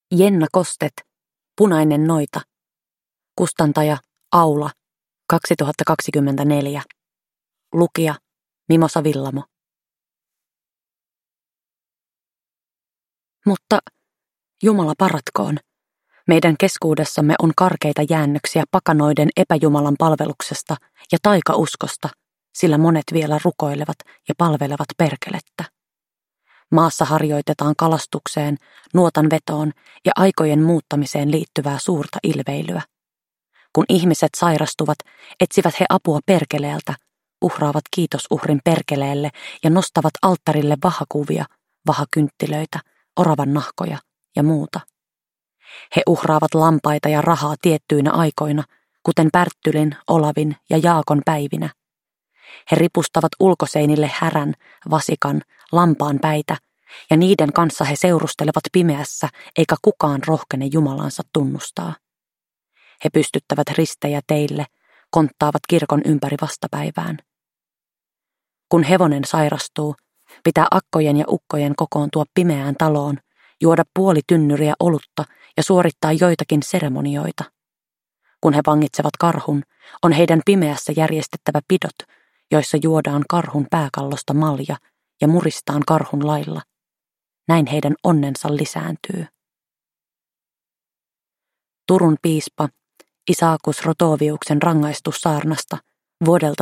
Jenna Kostet, Punainen noita. Kustantaja Aula, 2024. Lukija Mimosa Villamo. Mutta Jumala paratkoon, meidän keskuudessamme on karkeita jäännöksiä pakanoiden epäjumalan palveluksesta ja taikauskosta, sillä monet vielä rukoilevat ja palvelevat perkelettä. Maassa harjoitetaan kalastukseen, nuotan vetoon ja aikojen muuttamiseen liittyvää suurta ilveilyä. Kun ihmiset sairastuvat, etsivät he apua perkeleeltä, uhraavat kiitosuhrin perkeleelle ja nostavat alttarille vahakuvia, vahakynttilöitä, oravan nahkoja ja muuta. He uhraavat lampaita ja rahaa tiettyinä aikoina, kuten Pärttylin, Olavin ja Jaakon päivinä. He ripustavat ulkoseinille härän, vasikan, lampaan päitä, ja niiden kanssa he seurustelevat pimeässä, eikä kukaan rohkene Jumalansa tunnustaa. He pystyttävät ristejä teille, konttaavat kirkon ympäri vastapäivään. Kun hevonen sairastuu, pitää akkojen ja ukkojen kokoontua pimeään taloon, juoda puoli tynnyriä olutta ja suorittaa joitakin seremonioita. Kun he vangitsevat karhun, on heidän pimeässä järjestettävä pidot, joissa juodaan karhun pääkallosta malja ja muristaan karhun lailla. Näin heidän onnensa lisääntyy. Turun piispa Isaakus Rotoviuksen rangaistussaarnasta vuodelta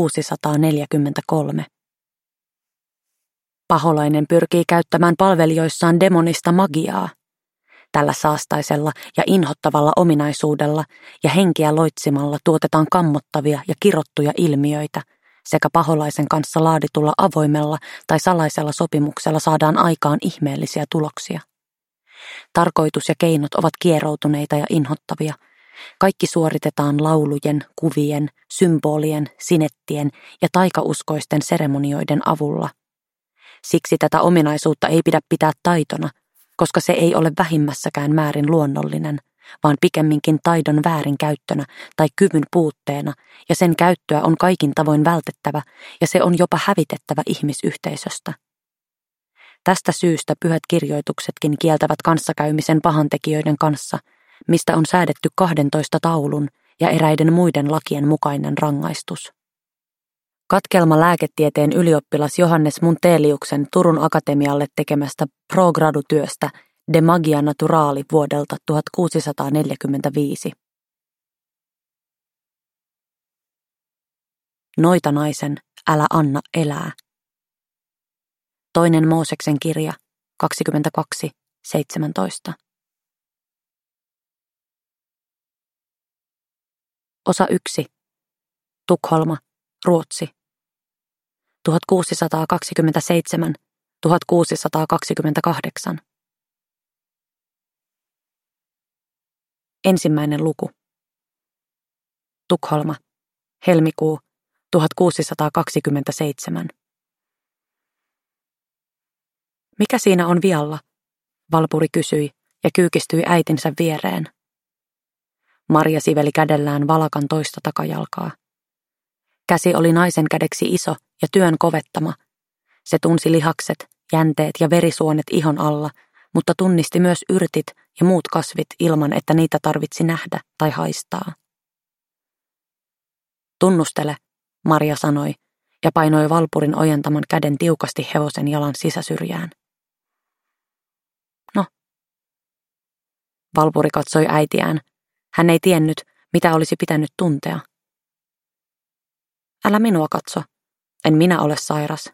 1643. Paholainen pyrkii käyttämään palvelijoissaan demonista magiaa. Tällä saastaisella ja inhottavalla ominaisuudella ja henkiä loitsimalla tuotetaan kammottavia ja kirottuja ilmiöitä, sekä paholaisen kanssa laaditulla avoimella tai salaisella sopimuksella saadaan aikaan ihmeellisiä tuloksia. Tarkoitus ja keinot ovat kieroutuneita ja inhottavia. Kaikki suoritetaan laulujen, kuvien, symbolien, sinettien ja taikauskoisten seremonioiden avulla. Siksi tätä ominaisuutta ei pidä pitää taitona, koska se ei ole vähimmässäkään määrin luonnollinen, vaan pikemminkin taidon väärinkäyttönä tai kyvyn puutteena, ja sen käyttöä on kaikin tavoin vältettävä, ja se on jopa hävitettävä ihmisyhteisöstä. Tästä syystä pyhät kirjoituksetkin kieltävät kanssakäymisen pahantekijöiden kanssa, mistä on säädetty 12 taulun ja eräiden muiden lakien mukainen rangaistus. Katkelma lääketieteen ylioppilas Johannes Munteliuksen Turun Akatemialle tekemästä pro gradu-työstä De Magia Naturali vuodelta 1645. Noitanaisen, älä anna elää. Toinen Mooseksen kirja, 22:17. Osa 1. Tukholma, Ruotsi. 1627–1628. Ensimmäinen luku. Tukholma, helmikuu 1627. Mikä siinä on vialla? Valpuri kysyi ja kyykistyi äitinsä viereen. Marja siveli kädellään valakan toista takajalkaa. Käsi oli naisen kädeksi iso ja työn kovettama. Se tunsi lihakset, jänteet ja verisuonet ihon alla, mutta tunnisti myös yrtit ja muut kasvit ilman, että niitä tarvitsi nähdä tai haistaa. Tunnustele, Marja sanoi ja painoi valpurin ojentaman käden tiukasti hevosen jalan sisäsyrjään. No. Valpuri katsoi äitiään. Hän ei tiennyt, mitä olisi pitänyt tuntea. Älä minua katso. En minä ole sairas.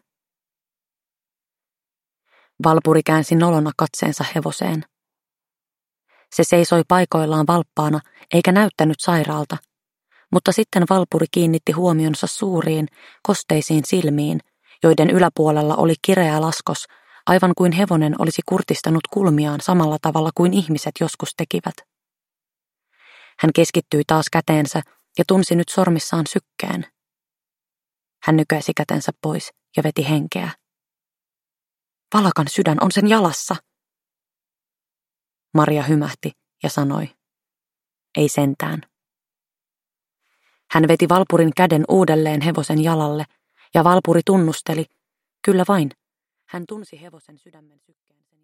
Valpuri käänsi nolona katseensa hevoseen. Se seisoi paikoillaan valppaana eikä näyttänyt sairaalta, mutta sitten valpuri kiinnitti huomionsa suuriin, kosteisiin silmiin, joiden yläpuolella oli kireä laskos, aivan kuin hevonen olisi kurtistanut kulmiaan samalla tavalla kuin ihmiset joskus tekivät. Hän keskittyi taas käteensä ja tunsi nyt sormissaan sykkeen. Hän nykäisi kätensä pois ja veti henkeä. Valakan sydän on sen jalassa. Marja hymähti ja sanoi, ei sentään. Hän veti valpurin käden uudelleen hevosen jalalle ja valpuri tunnusteli, kyllä vain, hän tunsi hevosen sydämen sykkeen sen